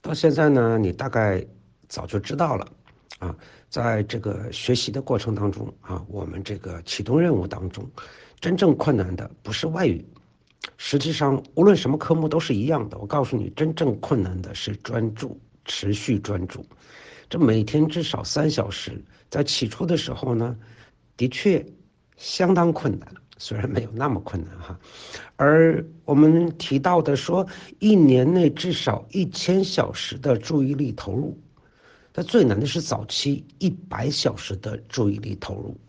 到现在呢，你大概早就知道了啊。在这个学习的过程当中啊，我们这个启动任务当中，真正困难的不是外语，实际上无论什么科目都是一样的。我告诉你，真正困难的是专注，持续专注。这每天至少3小时，在起初的时候呢，的确相当困难，虽然没有那么困难哈。而我们提到的说，一年内至少1000小时的注意力投入，它最难的是早期100小时的注意力投入。